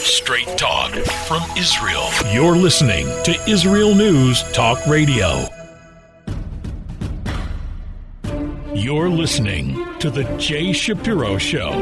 Straight talk from Israel. You're listening to Israel News Talk Radio. You're listening to The Jay Shapiro Show.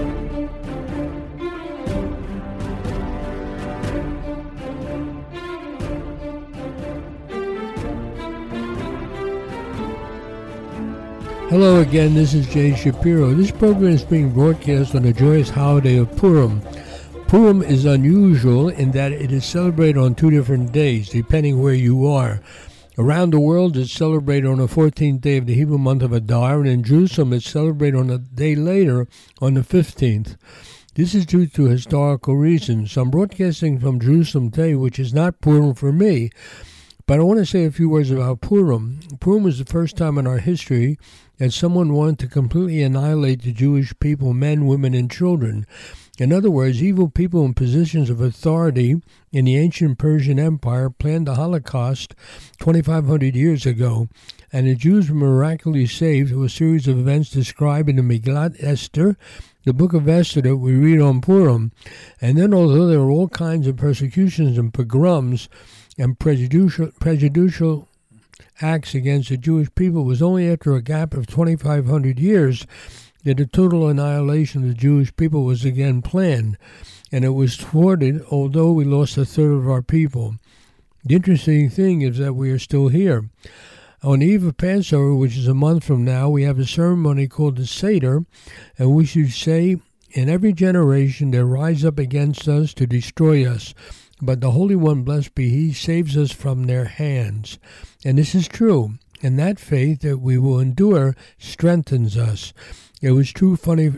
Hello again, this is Jay Shapiro. This program is being broadcast on the joyous holiday of Purim. Purim is unusual in that it is celebrated on 2 different days, depending where you are. Around the world, it's celebrated on the 14th day of the Hebrew month of Adar, and in Jerusalem, it's celebrated on a day later, on the 15th. This is due to historical reasons. I'm broadcasting from Jerusalem today, which is not Purim for me, but I want to say a few words about Purim. Purim was the first time in our history that someone wanted to completely annihilate the Jewish people, men, women, and children. In other words, evil people in positions of authority in the ancient Persian Empire planned the Holocaust 2,500 years ago, and the Jews were miraculously saved through a series of events described in the Megillat Esther, the book of Esther that we read on Purim. And then, although there were all kinds of persecutions and pogroms and prejudicial acts against the Jewish people, it was only after a gap of 2,500 years that the total annihilation of the Jewish people was again planned, and it was thwarted, although we lost a third of our people. The interesting thing is that we are still here. On the eve of Passover, which is a month from now, we have a ceremony called the Seder, and we should say, in every generation they rise up against us to destroy us, but the Holy One, blessed be He, saves us from their hands. And this is true, and that faith that we will endure strengthens us. It was true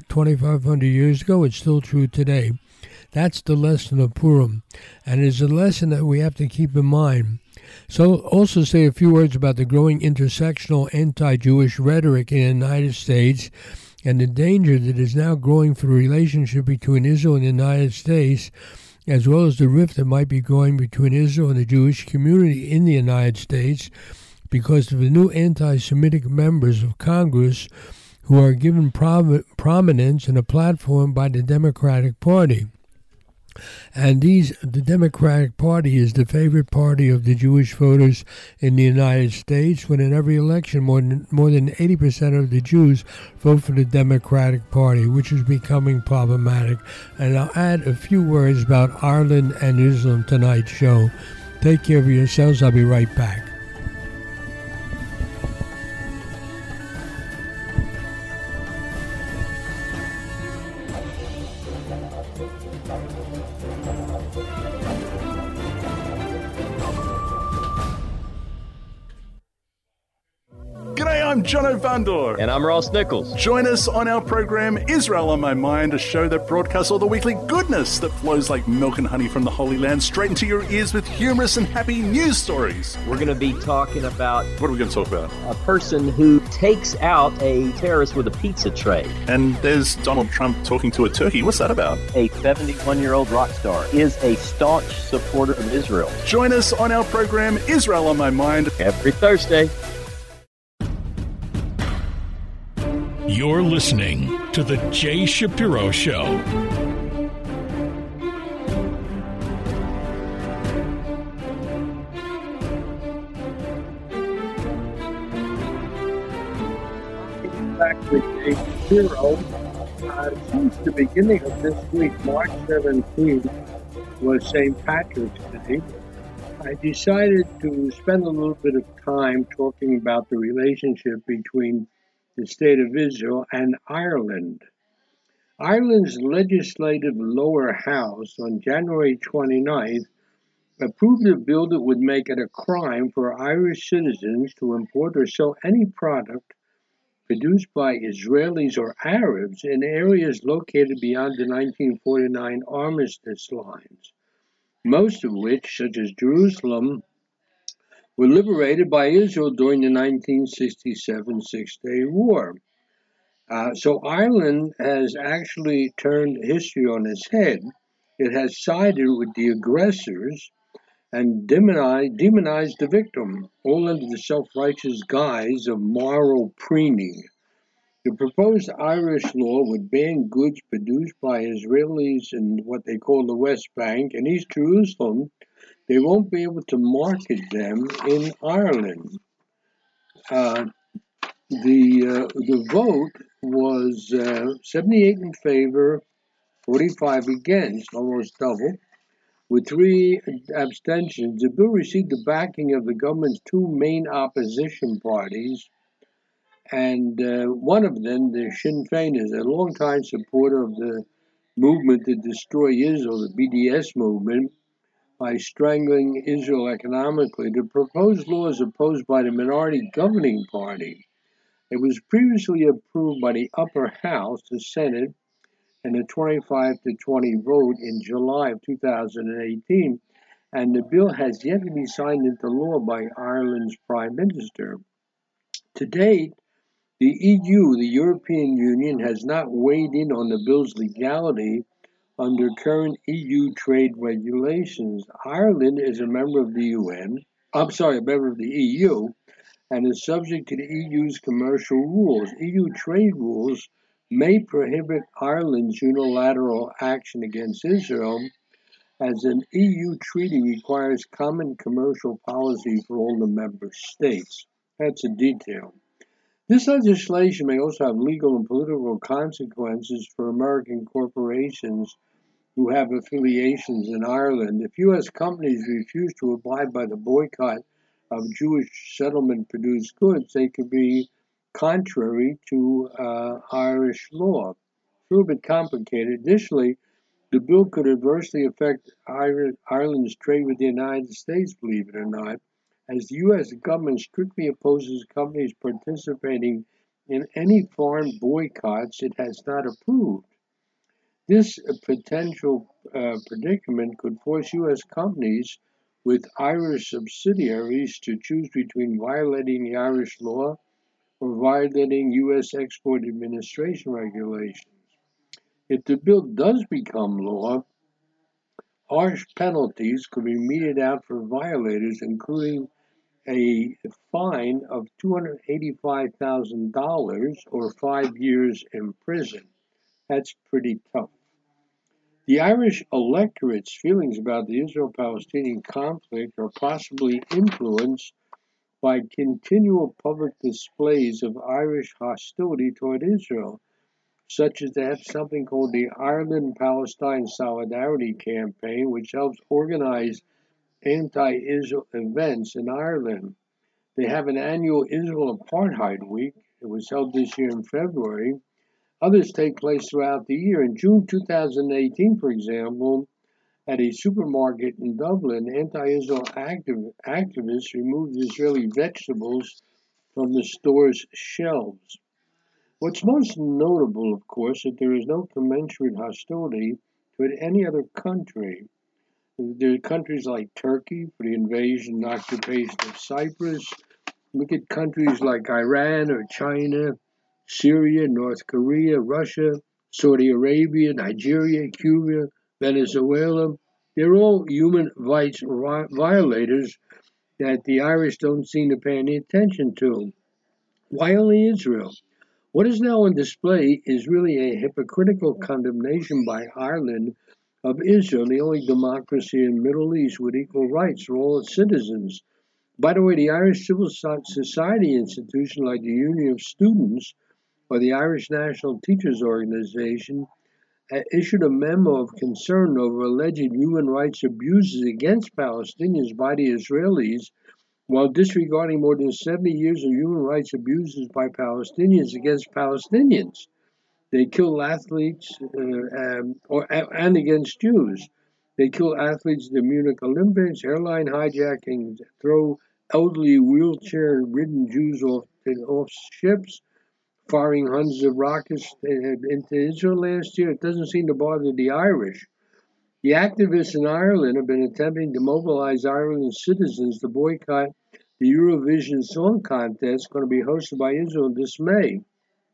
2,500 years ago. It's still true today. That's the lesson of Purim, and it is a lesson that we have to keep in mind. So also say a few words about the growing intersectional anti-Jewish rhetoric in the United States and the danger that is now growing for the relationship between Israel and the United States, as well as the rift that might be growing between Israel and the Jewish community in the United States because of the new anti-Semitic members of Congress who are given prominence and a platform by the Democratic Party. And the Democratic Party is the favorite party of the Jewish voters in the United States, when in every election more than 80% of the Jews vote for the Democratic Party, which is becoming problematic. And I'll add a few words about Ireland and Islam tonight's show. Take care of yourselves. I'll be right back. I'm Jono Vandor. And I'm Ross Nichols. Join us on our program, Israel on My Mind, a show that broadcasts all the weekly goodness that flows like milk and honey from the Holy Land straight into your ears with humorous and happy news stories. We're going to be talking about... What are we going to talk about? A person who takes out a terrorist with a pizza tray. And there's Donald Trump talking to a turkey. What's that about? A 71-year-old rock star is a staunch supporter of Israel. Join us on our program, Israel on My Mind, every Thursday. You're listening to The Jay Shapiro Show. Back with Jay Shapiro. Since the beginning of this week, March 17th, was St. Patrick's Day, I decided to spend a little bit of time talking about the relationship between the state of Israel and Ireland. Ireland's legislative lower house on January 29th approved a bill that would make it a crime for Irish citizens to import or sell any product produced by Israelis or Arabs in areas located beyond the 1949 armistice lines, most of which, such as Jerusalem, were liberated by Israel during the 1967 Six-Day War. So Ireland has actually turned history on its head. It has sided with the aggressors and demonized the victim, all under the self-righteous guise of moral preening. The proposed Irish law would ban goods produced by Israelis in what they call the West Bank and East Jerusalem. They won't be able to market them in Ireland. The vote was 78 in favor, 45 against, almost double. With 3 abstentions, the bill received the backing of the government's 2 main opposition parties, and one of them, the Sinn Féin, is a longtime supporter of the movement to destroy Israel, the BDS movement, by strangling Israel economically. The proposed law is opposed by the minority governing party. It was previously approved by the upper house, the Senate, in a 25-20 vote in July of 2018, and the bill has yet to be signed into law by Ireland's Prime Minister. To date, the EU, the European Union, has not weighed in on the bill's legality under current EU trade regulations. Ireland is a member of the a member of the EU, and is subject to the EU's commercial rules. EU trade rules may prohibit Ireland's unilateral action against Israel, as an EU treaty requires common commercial policy for all the member states. That's a detail. This legislation may also have legal and political consequences for American corporations who have affiliations in Ireland. If U.S. companies refuse to abide by the boycott of Jewish settlement-produced goods, they could be contrary to Irish law. It's a little bit complicated. Additionally, the bill could adversely affect Ireland's trade with the United States, believe it or not, as the U.S. government strictly opposes companies participating in any foreign boycotts it has not approved. This potential predicament could force U.S. companies with Irish subsidiaries to choose between violating the Irish law or violating U.S. Export Administration regulations. If the bill does become law, harsh penalties could be meted out for violators, including a fine of $285,000 or 5 years in prison. That's pretty tough. The Irish electorate's feelings about the Israel-Palestinian conflict are possibly influenced by continual public displays of Irish hostility toward Israel, such as they have something called the Ireland-Palestine Solidarity Campaign, which helps organize anti-Israel events in Ireland. They have an annual Israel Apartheid Week. It was held this year in February. Others take place throughout the year. In June 2018, for example, at a supermarket in Dublin, anti-Israel activists removed Israeli vegetables from the store's shelves. What's most notable, of course, is that there is no commensurate hostility toward any other country. There are countries like Turkey for the invasion and occupation of Cyprus. Look at countries like Iran or China, Syria, North Korea, Russia, Saudi Arabia, Nigeria, Cuba, Venezuela. They're all human rights violators that the Irish don't seem to pay any attention to. Why only Israel? What is now on display is really a hypocritical condemnation by Ireland of Israel, the only democracy in the Middle East with equal rights for all its citizens. By the way, the Irish Civil Society institution, like the Union of Students or the Irish National Teachers Organization, issued a memo of concern over alleged human rights abuses against Palestinians by the Israelis, while disregarding more than 70 years of human rights abuses by Palestinians against Palestinians. They kill athletes and against Jews. They kill athletes at the Munich Olympics, airline hijacking, throw elderly wheelchair-ridden Jews off ships, firing hundreds of rockets into Israel last year. It doesn't seem to bother the Irish. The activists in Ireland have been attempting to mobilize Ireland's citizens to boycott the Eurovision Song Contest going to be hosted by Israel this May.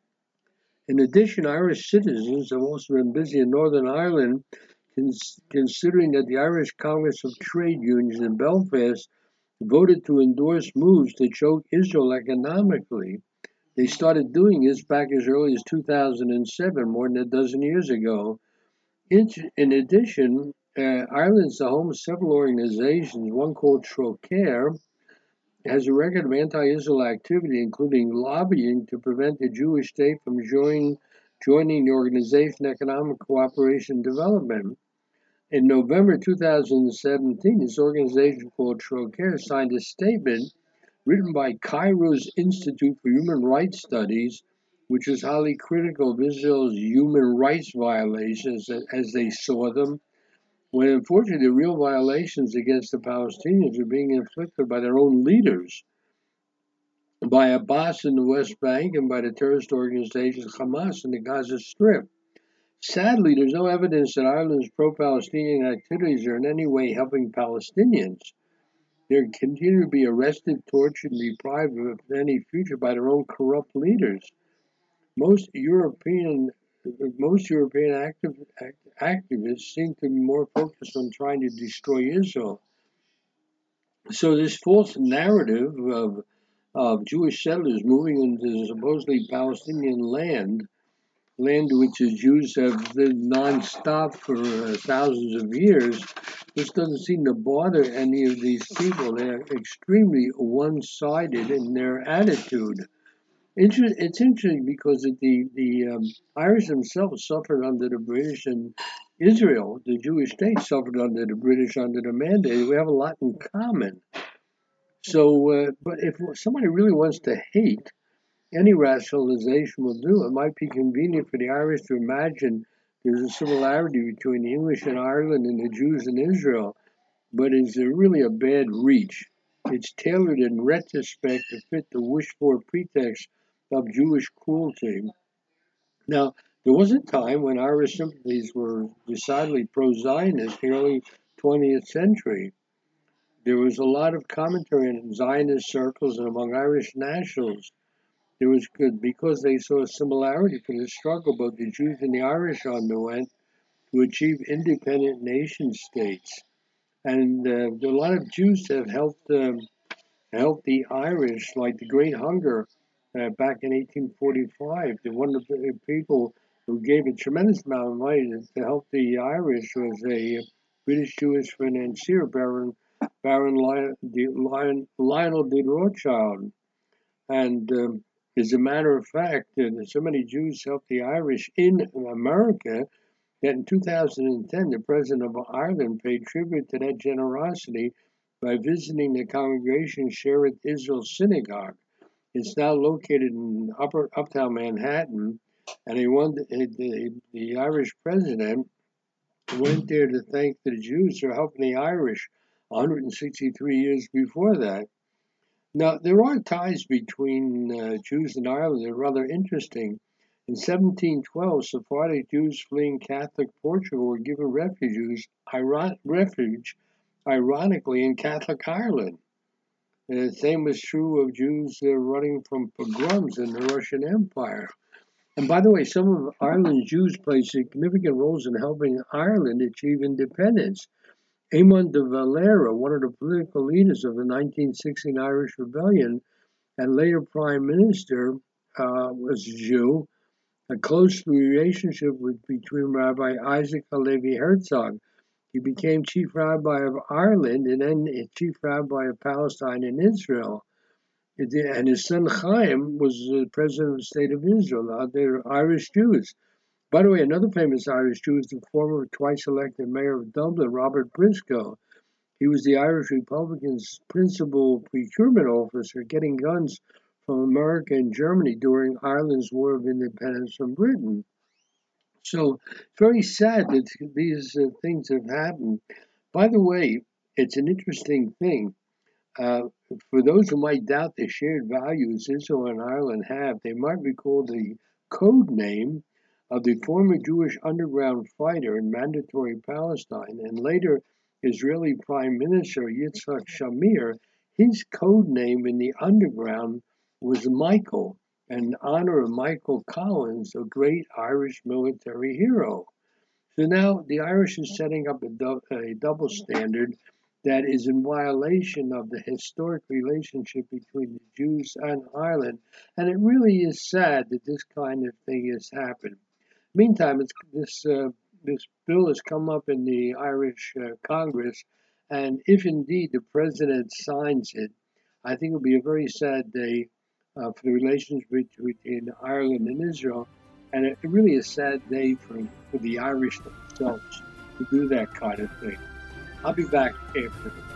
In addition, Irish citizens have also been busy in Northern Ireland considering that the Irish Congress of Trade Unions in Belfast voted to endorse moves to choke Israel economically. They started doing this back as early as 2007, more than a dozen years ago. In addition, Ireland's the home of several organizations. One called Trocare has a record of anti-Israel activity, including lobbying to prevent the Jewish state from joining the Organization for Economic Cooperation and Development. In November 2017, this organization called Trocare signed a statement written by Cairo's Institute for Human Rights Studies, which was highly critical of Israel's human rights violations as they saw them, when unfortunately the real violations against the Palestinians are being inflicted by their own leaders, by Abbas in the West Bank and by the terrorist organization Hamas in the Gaza Strip. Sadly, there's no evidence that Ireland's pro-Palestinian activities are in any way helping Palestinians. They continue to be arrested, tortured, and deprived of any future by their own corrupt leaders. Most European activists seem to be more focused on trying to destroy Israel. So this false narrative of Jewish settlers moving into supposedly Palestinian land which the Jews have lived nonstop for thousands of years, this doesn't seem to bother any of these people. They're extremely one-sided in their attitude. It's interesting because the Irish themselves suffered under the British, and Israel, the Jewish state, suffered under the British under the Mandate. We have a lot in common. So, but if somebody really wants to hate, any rationalization will do. It might be convenient for the Irish to imagine there's a similarity between the English in Ireland and the Jews in Israel, but it's really a bad reach. It's tailored in retrospect to fit the wished-for pretext of Jewish cruelty. Now, there was a time when Irish sympathies were decidedly pro-Zionist, the early 20th century. There was a lot of commentary in Zionist circles and among Irish nationals. It was good because they saw a similarity for the struggle both the Jews and the Irish underwent to achieve independent nation states. And a lot of Jews have helped the Irish, like the Great Hunger back in 1845. One of the people who gave a tremendous amount of money to help the Irish was a British Jewish financier, Baron Lionel de Rothschild. And as a matter of fact, so many Jews helped the Irish in America that in 2010, the president of Ireland paid tribute to that generosity by visiting the congregation Shearith Israel Synagogue. It's now located in uptown Manhattan, and the Irish president went there to thank the Jews for helping the Irish 163 years before that. Now, there are ties between Jews and Ireland that are rather interesting. In 1712, Sephardic Jews fleeing Catholic Portugal were given refuge, ironically, in Catholic Ireland. The same was true of Jews running from pogroms in the Russian Empire. And by the way, some of Ireland's Jews played significant roles in helping Ireland achieve independence. Eamon de Valera, one of the political leaders of the 1916 Irish Rebellion and later Prime Minister, was a Jew. A close relationship between Rabbi Isaac Halevi Herzog. He became Chief Rabbi of Ireland and then Chief Rabbi of Palestine and Israel. And his son Chaim was the President of the State of Israel. They're Irish Jews. By the way, another famous Irish Jew is the former twice-elected mayor of Dublin, Robert Briscoe. He was the Irish Republicans' principal procurement officer, getting guns from America and Germany during Ireland's War of Independence from Britain. So it's very sad that these things have happened. By the way, it's an interesting thing. For those who might doubt the shared values Israel and Ireland have, they might recall the code name of the former Jewish underground fighter in Mandatory Palestine and later Israeli Prime Minister Yitzhak Shamir. His code name in the underground was Michael, in honor of Michael Collins, a great Irish military hero. So now the Irish is setting up a double standard that is in violation of the historic relationship between the Jews and Ireland. And it really is sad that this kind of thing has happened. Meantime, this bill has come up in the Irish Congress, and if indeed the president signs it, I think it will be a very sad day for the relations between Ireland and Israel, and it really is a sad day for the Irish themselves to do that kind of thing. I'll be back after the break.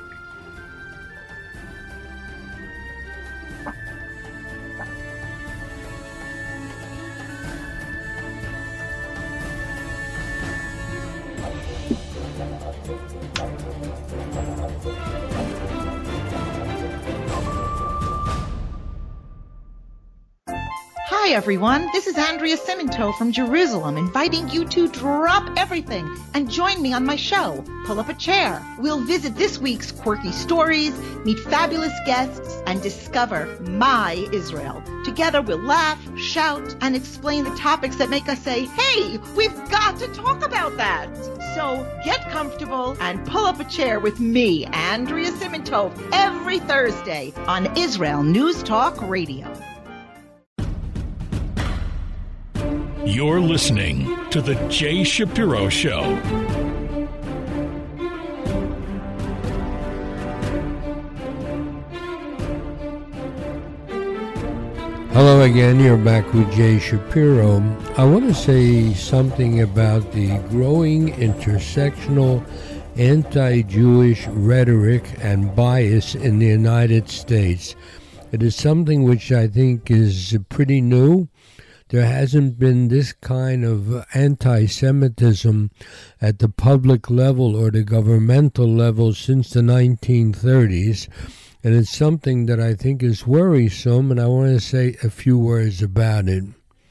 Hi everyone, this is Andrea Simento from Jerusalem, inviting you to drop everything and join me on my show, Pull Up a Chair. We'll visit this week's quirky stories, meet fabulous guests, and discover my Israel. Together we'll laugh, shout, and explain the topics that make us say, hey, we've got to talk about that. So get comfortable and pull up a chair with me, Andrea Simento, every Thursday on Israel News Talk Radio. You're listening to The Jay Shapiro Show. Hello again, you're back with Jay Shapiro. I want to say something about the growing intersectional anti-Jewish rhetoric and bias in the United States. It is something which I think is pretty new. There hasn't been this kind of anti-Semitism at the public level or the governmental level since the 1930s, and it's something that I think is worrisome, and I want to say a few words about it.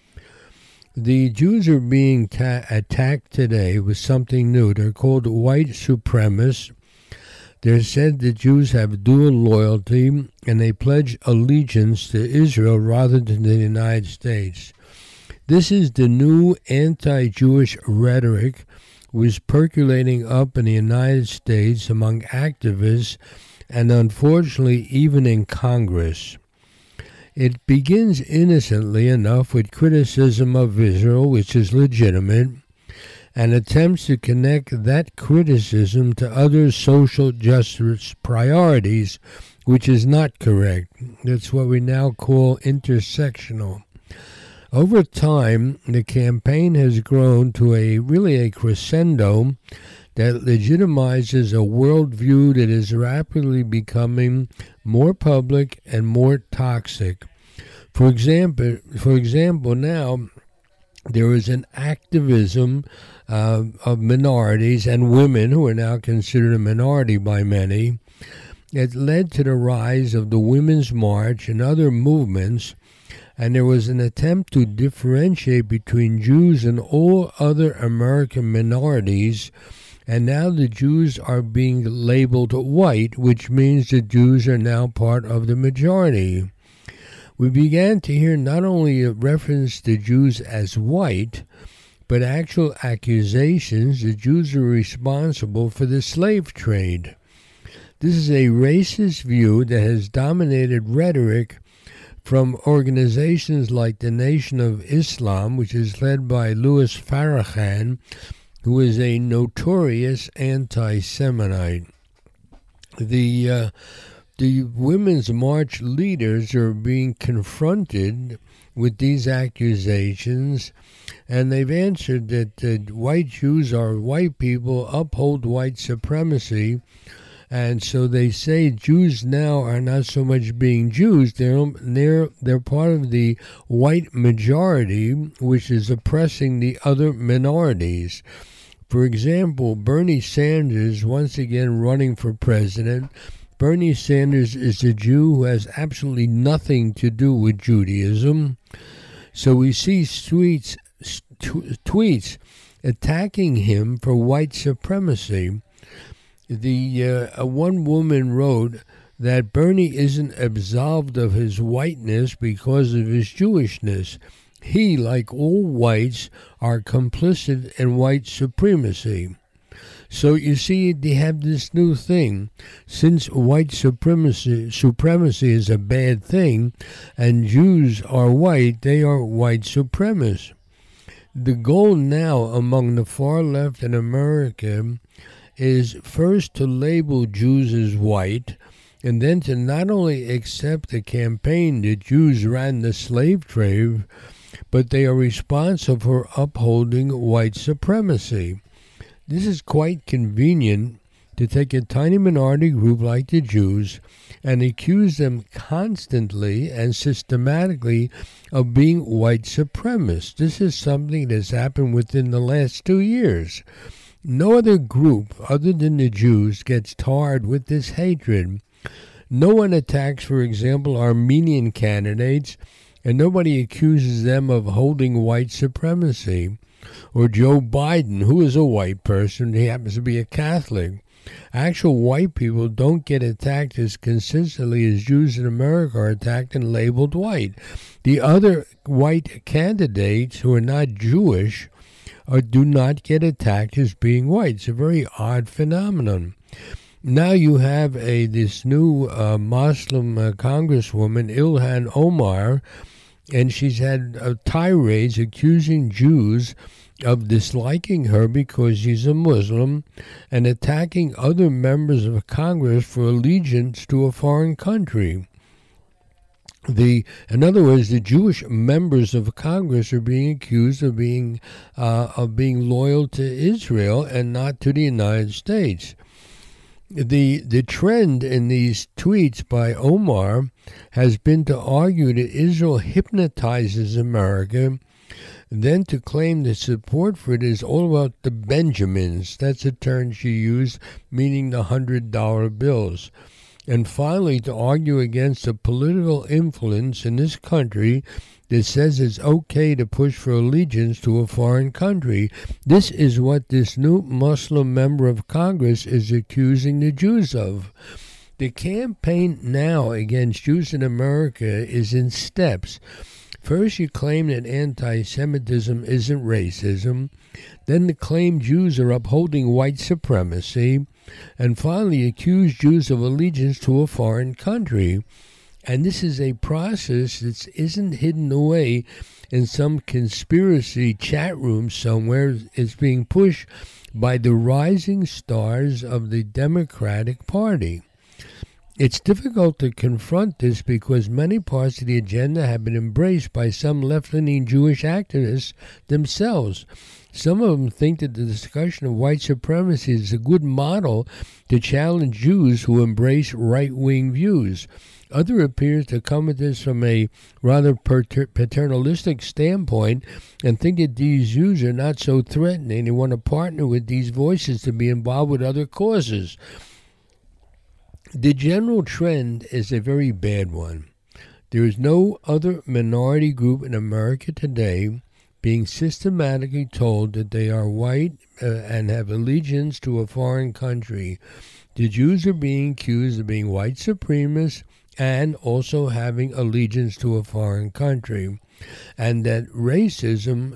The Jews are being attacked today with something new. They're called white supremacists. They're said that Jews have dual loyalty, and they pledge allegiance to Israel rather than the United States. This is the new anti-Jewish rhetoric was percolating up in the United States among activists and unfortunately even in Congress. It begins innocently enough with criticism of Israel, which is legitimate, and attempts to connect that criticism to other social justice priorities, which is not correct. That's what we now call intersectional. Over time, the campaign has grown to a crescendo that legitimizes a worldview that is rapidly becoming more public and more toxic. For example, now there is an activism of minorities and women who are now considered a minority by many. It led to the rise of the Women's March and other movements, and there was an attempt to differentiate between Jews and all other American minorities, and now the Jews are being labeled white, which means the Jews are now part of the majority. We began to hear not only a reference to Jews as white, but actual accusations that Jews are responsible for the slave trade. This is a racist view that has dominated rhetoric from organizations like the Nation of Islam, which is led by Louis Farrakhan, who is a notorious anti-Semite. The Women's March leaders are being confronted with these accusations, and they've answered that white Jews are white people, uphold white supremacy. And so they say Jews now are not so much being Jews, they're part of the white majority, which is oppressing the other minorities. For example, Bernie Sanders, once again running for president. Bernie Sanders is a Jew who has absolutely nothing to do with Judaism. So we see tweets attacking him for white supremacy. One woman wrote that Bernie isn't absolved of his whiteness because of his Jewishness. He, like all whites, are complicit in white supremacy. So you see, they have this new thing. Since white supremacy is a bad thing, and Jews are white, they are white supremacists. The goal now among the far left in America is first to label Jews as white, and then to not only accept the campaign that Jews ran the slave trade, but they are responsible for upholding white supremacy. This is quite convenient to take a tiny minority group like the Jews and accuse them constantly and systematically of being white supremacists. This is something that's happened within the last 2 years. No other group other than the Jews gets tarred with this hatred. No one attacks, for example, Armenian candidates, and nobody accuses them of holding white supremacy. Or Joe Biden, who is a white person, he happens to be a Catholic. Actual white people don't get attacked as consistently as Jews in America are attacked and labeled white. The other white candidates who are not Jewish do not get attacked as being white. It's a very odd phenomenon. Now you have this new Muslim congresswoman, Ilhan Omar, and she's had tirades accusing Jews of disliking her because she's a Muslim and attacking other members of Congress for allegiance to a foreign country. In other words, the Jewish members of Congress are being accused of being loyal to Israel and not to the United States. The trend in these tweets by Omar has been to argue that Israel hypnotizes America, then to claim that support for it is all about the Benjamins. That's a term she used, meaning the $100 bills. And finally, to argue against the political influence in this country that says it's okay to push for allegiance to a foreign country. This is what this new Muslim member of Congress is accusing the Jews of. The campaign now against Jews in America is in steps. First, you claim that anti-Semitism isn't racism, then to claim Jews are upholding white supremacy, and finally accuse Jews of allegiance to a foreign country. And this is a process that isn't hidden away in some conspiracy chat room somewhere. It's being pushed by the rising stars of the Democratic Party. It's difficult to confront this because many parts of the agenda have been embraced by some left-leaning Jewish activists themselves. Some of them think that the discussion of white supremacy is a good model to challenge Jews who embrace right-wing views. Others appear to come at this from a rather paternalistic standpoint and think that these Jews are not so threatening and want to partner with these voices to be involved with other causes. The general trend is a very bad one. There is no other minority group in America today being systematically told that they are white and have allegiance to a foreign country. The Jews are being accused of being white supremacists and also having allegiance to a foreign country, and that racism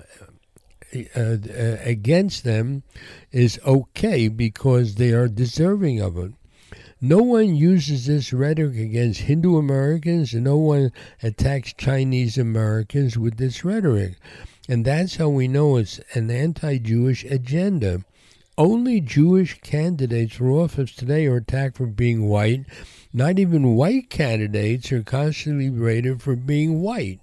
against them is okay because they are deserving of it. No one uses this rhetoric against Hindu Americans, and no one attacks Chinese Americans with this rhetoric. And that's how we know it's an anti-Jewish agenda. Only Jewish candidates for office today are attacked for being white. Not even white candidates are constantly rated for being white.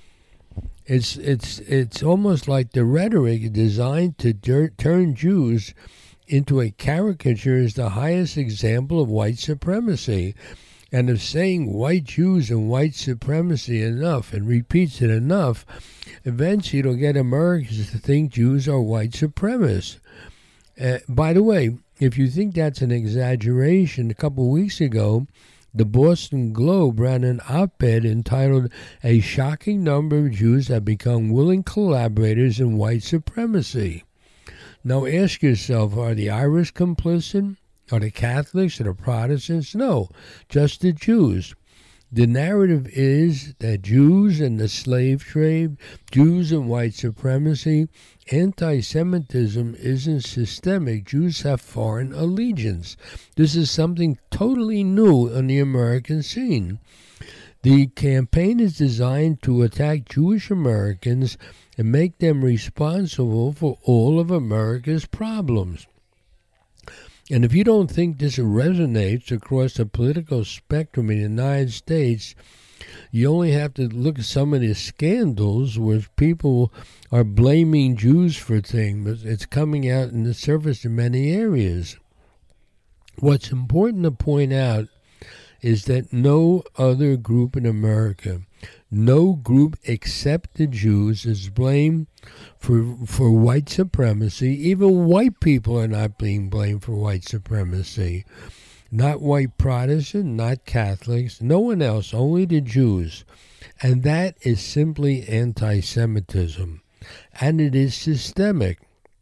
It's almost like the rhetoric designed to turn Jews into a caricature is the highest example of white supremacy. And if saying white Jews and white supremacy enough and repeats it enough, eventually it'll get Americans to think Jews are white supremacists. By the way, if you think that's an exaggeration, a couple of weeks ago, the Boston Globe ran an op-ed entitled, "A Shocking Number of Jews Have Become Willing Collaborators in White Supremacy." Now ask yourself, are the Irish complicit? Are the Catholics or the Protestants? No, just the Jews. The narrative is that Jews and the slave trade, Jews and white supremacy, anti-Semitism isn't systemic. Jews have foreign allegiance. This is something totally new on the American scene. The campaign is designed to attack Jewish Americans and make them responsible for all of America's problems. And if you don't think this resonates across the political spectrum in the United States, you only have to look at some of the scandals where people are blaming Jews for things. It's coming out in the surface in many areas. What's important to point out is that no other group in America, no group except the Jews, is blamed for white supremacy. Even white people are not being blamed for white supremacy. Not white Protestant, not Catholics, no one else, only the Jews. And that is simply anti-Semitism. And it is systemic.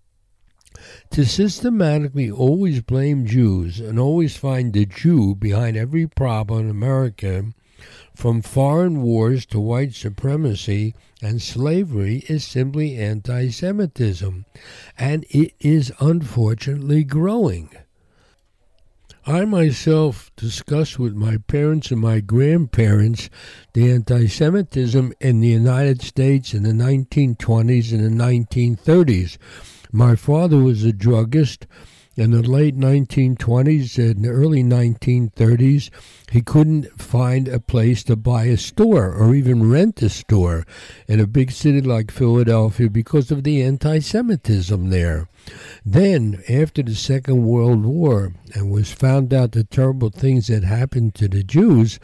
To systematically always blame Jews and always find the Jew behind every problem in America, from foreign wars to white supremacy and slavery, is simply anti-Semitism. And it is unfortunately growing. I myself discussed with my parents and my grandparents the anti-Semitism in the United States in the 1920s and the 1930s. My father was a druggist. In the late 1920s and the early 1930s, he couldn't find a place to buy a store or even rent a store in a big city like Philadelphia because of the anti-Semitism there. Then, after the Second World War, and was found out the terrible things that happened to the Jews,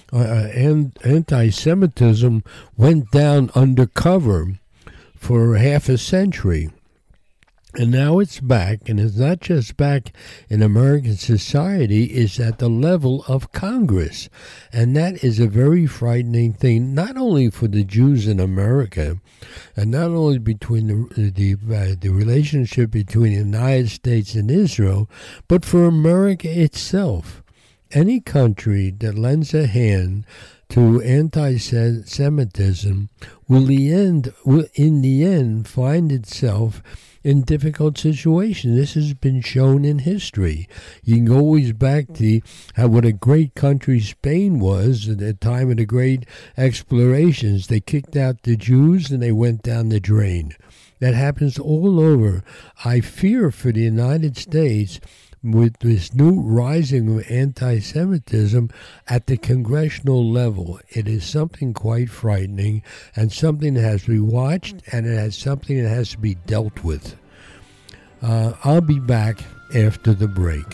anti-Semitism went down undercover for half a century. And now it's back, and it's not just back in American society, it's at the level of Congress. And that is a very frightening thing, not only for the Jews in America, and not only between the relationship between the United States and Israel, but for America itself. Any country that lends a hand to anti-Semitism will in the end find itself in difficult situations. This has been shown in history. You can go always back to what a great country Spain was at the time of the great explorations. They kicked out the Jews and they went down the drain. That happens all over. I fear for the United States with this new rising of anti-Semitism at the congressional level. It is something quite frightening and something that has to be watched, and it has something that has to be dealt with. I'll be back after the break.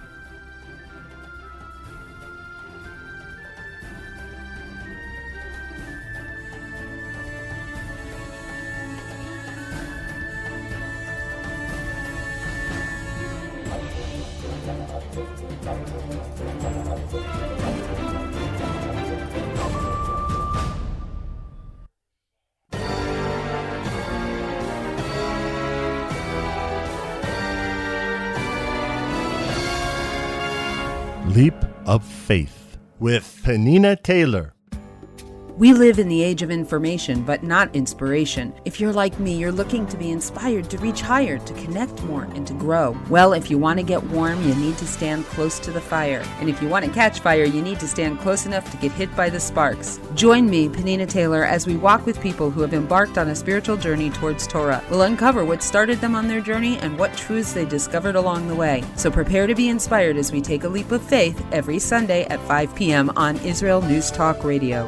Leap of Faith with Penina Taylor. We live in the age of information, but not inspiration. If you're like me, you're looking to be inspired to reach higher, to connect more, and to grow. Well, if you want to get warm, you need to stand close to the fire. And if you want to catch fire, you need to stand close enough to get hit by the sparks. Join me, Penina Taylor, as we walk with people who have embarked on a spiritual journey towards Torah. We'll uncover what started them on their journey and what truths they discovered along the way. So prepare to be inspired as we take a leap of faith every Sunday at 5 p.m. on Israel News Talk Radio.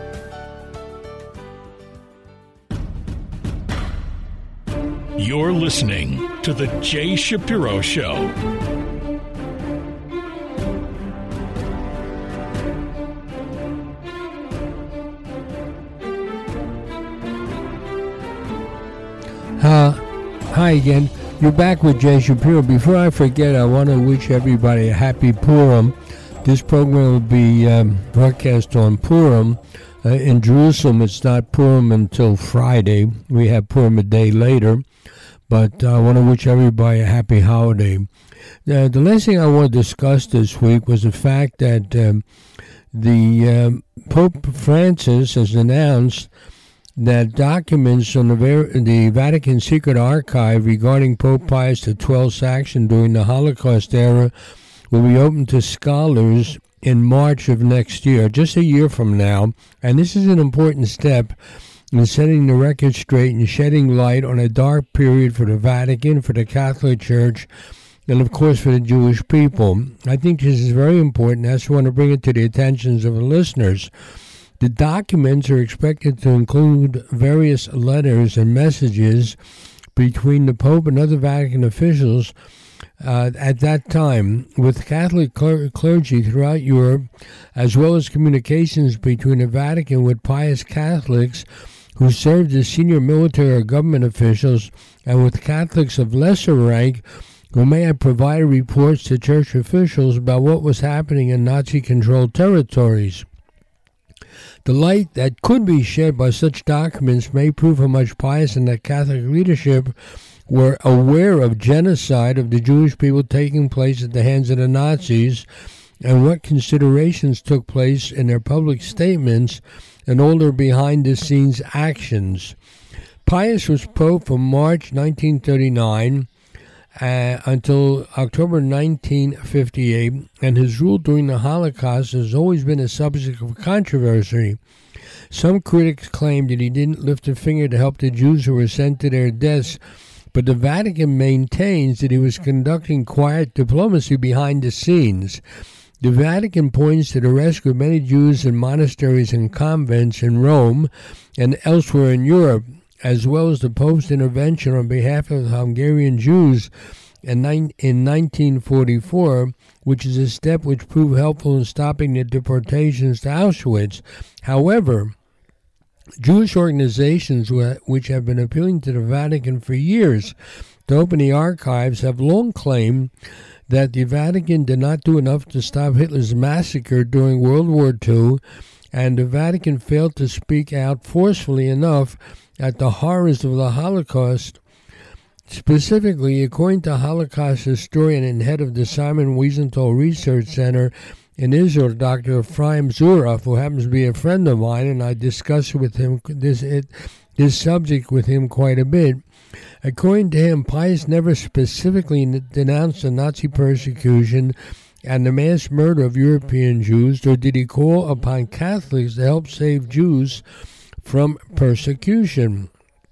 You're listening to The Jay Shapiro Show. Hi again. You're back with Jay Shapiro. Before I forget, I want to wish everybody a happy Purim. This program will be broadcast on Purim. In Jerusalem, it's not Purim until Friday. We have Purim a day later. But I want to wish everybody a happy holiday. The last thing I want to discuss this week was the fact that The Pope Francis has announced that documents from the Vatican Secret Archive regarding Pope Pius XII's action during the Holocaust era will be open to scholars in March of next year, just a year from now. And this is an important step in setting the record straight and shedding light on a dark period for the Vatican, for the Catholic Church, and of course for the Jewish people. I think this is very important. I just want to bring it to the attentions of the listeners. The documents are expected to include various letters and messages between the Pope and other Vatican officials at that time, with Catholic clergy throughout Europe, as well as communications between the Vatican with pious Catholics who served as senior military or government officials, and with Catholics of lesser rank who may have provided reports to church officials about what was happening in Nazi-controlled territories. The light that could be shed by such documents may prove how much Pius and the Catholic leadership were aware of genocide of the Jewish people taking place at the hands of the Nazis, and what considerations took place in their public statements and all their behind-the-scenes actions. Pius was Pope from March 1939 until October 1958, and his rule during the Holocaust has always been a subject of controversy. Some critics claim that he didn't lift a finger to help the Jews who were sent to their deaths, but the Vatican maintains that he was conducting quiet diplomacy behind the scenes. The Vatican points to the rescue of many Jews in monasteries and convents in Rome and elsewhere in Europe, as well as the Pope's intervention on behalf of the Hungarian Jews in 1944, which is a step which proved helpful in stopping the deportations to Auschwitz. However, Jewish organizations which have been appealing to the Vatican for years to open the archives have long claimed that the Vatican did not do enough to stop Hitler's massacre during World War II, and the Vatican failed to speak out forcefully enough at the horrors of the Holocaust. Specifically, according to Holocaust historian and head of the Simon Wiesenthal Research Center in Israel, Dr. Ephraim Zuraf, who happens to be a friend of mine, and I discuss with him this subject with him quite a bit. According to him, Pius never specifically denounced the Nazi persecution and the mass murder of European Jews, nor did he call upon Catholics to help save Jews from persecution.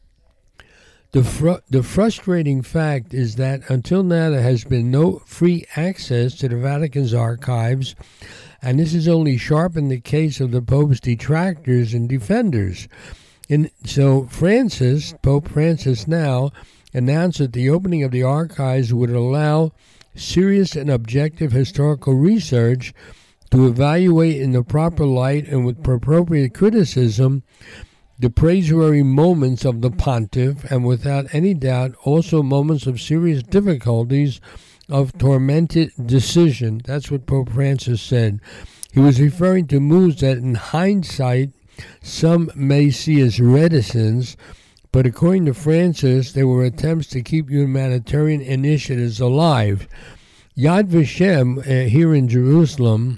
The frustrating fact is that until now there has been no free access to the Vatican's archives, and this has only sharpened the case of the Pope's detractors and defenders. So Pope Francis now announced that the opening of the archives would allow serious and objective historical research to evaluate in the proper light and with appropriate criticism the praiseworthy moments of the pontiff, and without any doubt also moments of serious difficulties of tormented decision. That's what Pope Francis said. He was referring to moves that in hindsight some may see as reticence, but according to Francis, there were attempts to keep humanitarian initiatives alive. Yad Vashem here in Jerusalem,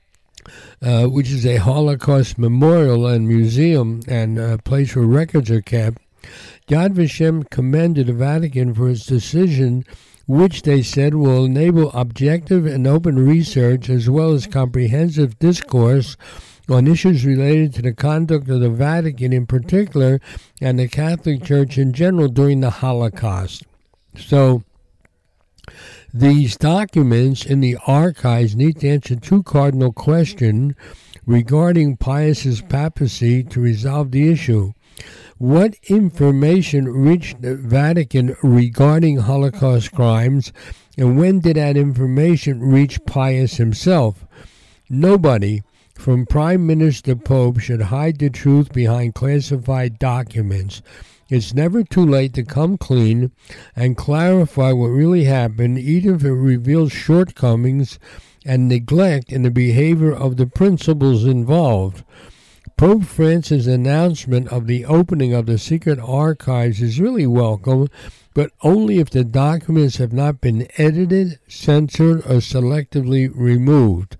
which is a Holocaust memorial and museum and a place where records are kept, Yad Vashem commended the Vatican for its decision, which they said will enable objective and open research as well as comprehensive discourse on issues related to the conduct of the Vatican in particular and the Catholic Church in general during the Holocaust. So these documents in the archives need to answer two cardinal questions regarding Pius's papacy to resolve the issue. What information reached the Vatican regarding Holocaust crimes, and when did that information reach Pius himself? Nobody, from Prime Minister to Pope, should hide the truth behind classified documents. It's never too late to come clean and clarify what really happened, even if it reveals shortcomings and neglect in the behavior of the principals involved. Pope Francis' announcement of the opening of the secret archives is really welcome, but only if the documents have not been edited, censored, or selectively removed.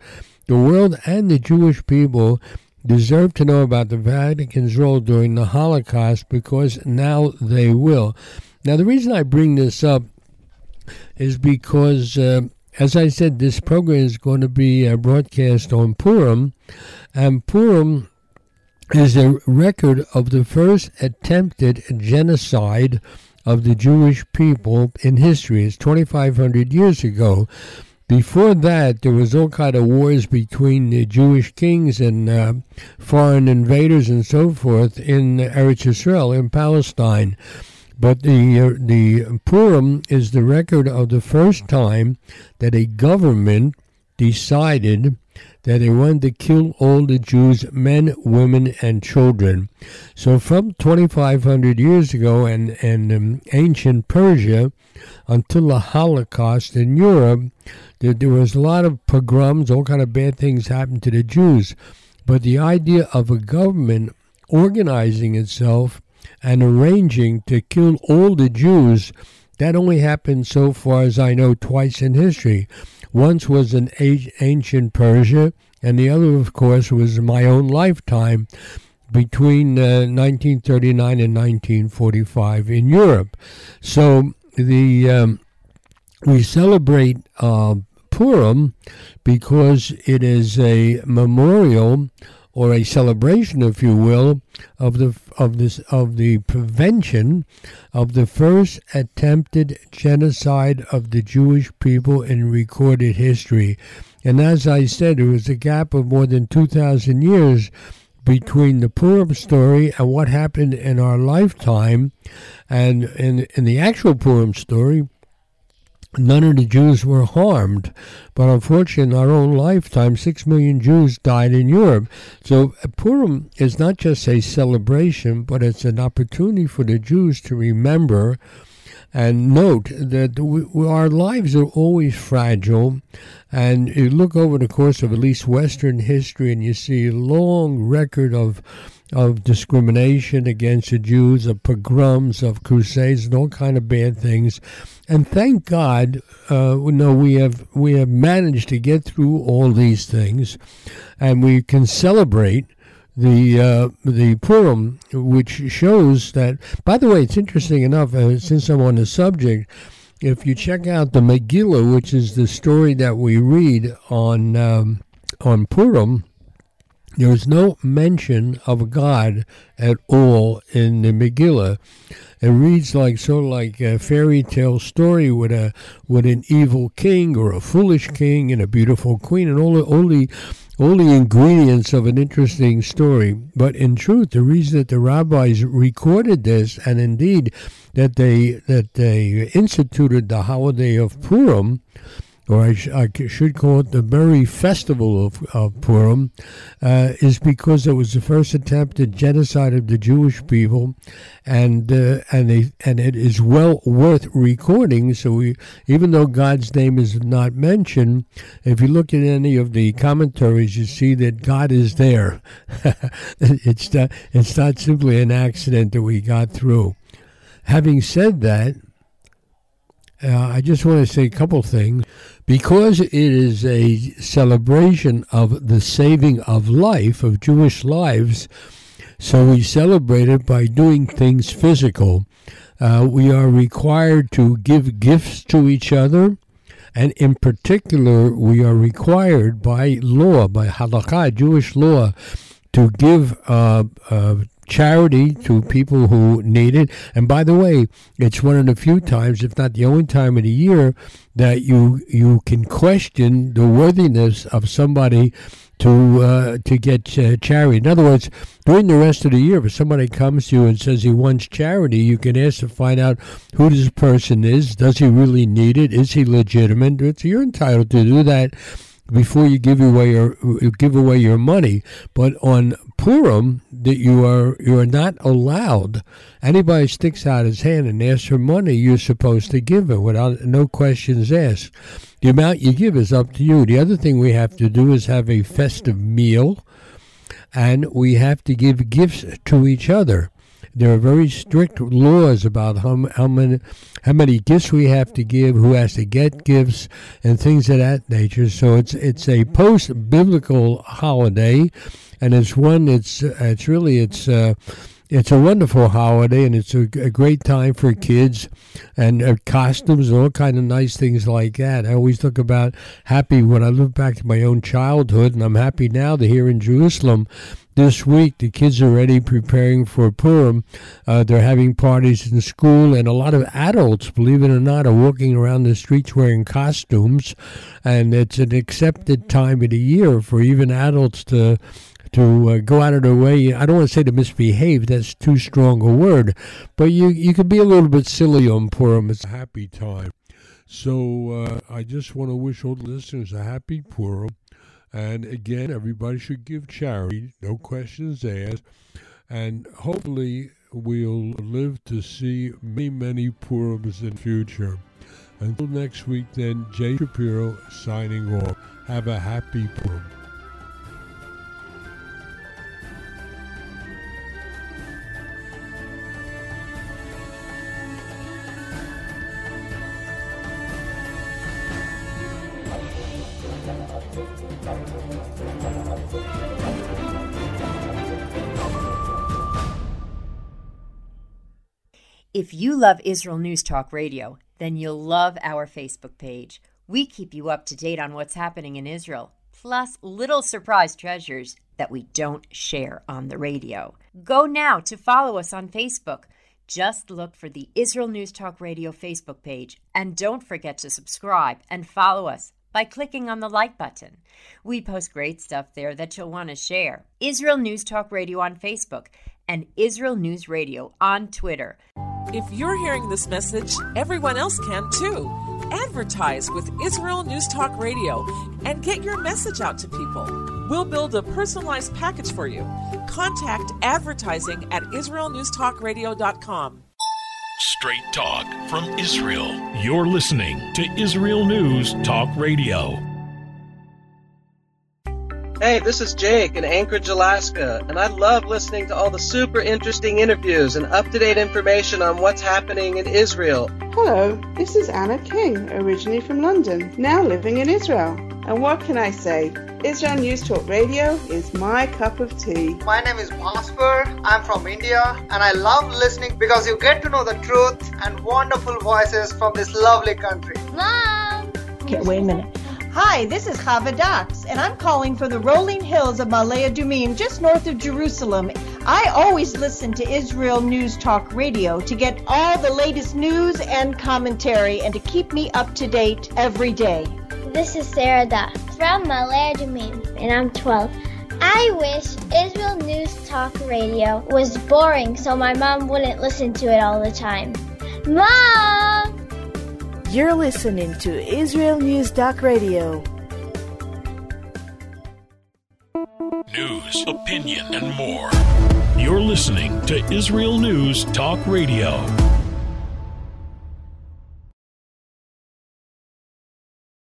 the world and the Jewish people deserve to know about the Vatican's role during the Holocaust, because now they will. Now, the reason I bring this up is because, as I said, this program is going to be broadcast on Purim, and Purim is a record of the first attempted genocide of the Jewish people in history. It's 2,500 years ago. Before that, there was all kind of wars between the Jewish kings and foreign invaders and so forth in Eretz Yisrael, in Palestine. But the Purim is the record of the first time that a government decided that they wanted to kill all the Jews, men, women, and children. So from 2,500 years ago and ancient Persia until the Holocaust in Europe, there was a lot of pogroms, all kind of bad things happened to the Jews. But the idea of a government organizing itself and arranging to kill all the Jews, that only happened, so far as I know, twice in history. Once was in ancient Persia, and the other, of course, was in my own lifetime between 1939 and 1945 in Europe. So we celebrate Purim because it is a memorial or a celebration, if you will, of the prevention of the first attempted genocide of the Jewish people in recorded history. And as I said, there was a gap of more than 2,000 years between the Purim story and what happened in our lifetime. And in the actual Purim story, none of the Jews were harmed, but unfortunately in our own lifetime, 6 million Jews died in Europe. So Purim is not just a celebration, but it's an opportunity for the Jews to remember and note that our lives are always fragile. And you look over the course of at least Western history and you see a long record of discrimination against the Jews, of pogroms, of crusades, and all kind of bad things. And thank God, we have managed to get through all these things, and we can celebrate the Purim, which shows that. By the way, it's interesting enough, since I'm on the subject, if you check out the Megillah, which is the story that we read on Purim, there is no mention of God at all in the Megillah. It reads like a fairy tale story with an evil king or a foolish king and a beautiful queen and all the ingredients of an interesting story. But in truth, the reason that the rabbis recorded this, and indeed that they instituted the holiday of Purim, or I should call it the very festival of Purim, is because it was the first attempted genocide of the Jewish people, and it is well worth recording. So even though God's name is not mentioned, if you look at any of the commentaries, you see that God is there. It's not simply an accident that we got through. Having said that, I just want to say a couple things. Because it is a celebration of the saving of life, of Jewish lives, so we celebrate it by doing things physical. We are required to give gifts to each other, and in particular, we are required by law, by halakha, Jewish law, to give charity to people who need it. And by the way, it's one of the few times, if not the only time of the year, that you can question the worthiness of somebody to get charity. In other words, during the rest of the year, if somebody comes to you and says he wants charity, you can ask to find out who this person is. Does he really need it? Is he legitimate? You're entitled to do that before you give away your money. But on Purim, that you are not allowed. Anybody sticks out his hand and asks for money, you're supposed to give it without no questions asked. The amount you give is up to you. The other thing we have to do is have a festive meal, and we have to give gifts to each other. there are very strict laws about how many gifts we have to give, who has to get gifts, and things of that nature. So it's a post-biblical holiday, and it's a wonderful holiday, and it's a great time for kids and costumes and all kind of nice things like that. I always look about happy when I look back to my own childhood, and I'm happy now to hear in Jerusalem this week the kids are already preparing for Purim. They're having parties in school, and a lot of adults, believe it or not, are walking around the streets wearing costumes, and it's an accepted time of the year for even adults to go out of their way. I don't want to say to misbehave, that's too strong a word, but you can be a little bit silly on Purim. It's a happy time. So I just want to wish all the listeners a happy Purim. And again, everybody should give charity, no questions asked. And hopefully we'll live to see many, many Purims in the future. Until next week then, Jay Shapiro signing off. Have a happy Purim. If you love Israel News Talk Radio, then you'll love our Facebook page. We keep you up to date on what's happening in Israel, plus little surprise treasures that we don't share on the radio. Go now to follow us on Facebook. Just look for the Israel News Talk Radio Facebook page, and don't forget to subscribe and follow us by clicking on the like button. We post great stuff there that you'll want to share. Israel News Talk Radio on Facebook and Israel News Radio on Twitter. If you're hearing this message, everyone else can too. Advertise with Israel News Talk Radio and get your message out to people. We'll build a personalized package for you. Contact advertising at israelnewstalkradio.com. Straight talk from Israel. You're listening to Israel News Talk Radio. Hey, this is Jake in Anchorage, Alaska, and I love listening to all the super interesting interviews and up-to-date information on what's happening in Israel. Hello, this is Anna King, originally from London, now living in Israel. And what can I say? Israel News Talk Radio is my cup of tea. My name is Bhaskar. I'm from India, and I love listening because you get to know the truth and wonderful voices from this lovely country. Mom! Okay, wait a minute. Hi, this is Chava Dax, and I'm calling from the rolling hills of Ma'ale Adumim, just north of Jerusalem. I always listen to Israel News Talk Radio to get all the latest news and commentary and to keep me up to date every day. This is Sarah Dax from Ma'ale Adumim, and I'm 12. I wish Israel News Talk Radio was boring so my mom wouldn't listen to it all the time. Mom! You're listening to Israel News Talk Radio. News, opinion, and more. You're listening to Israel News Talk Radio.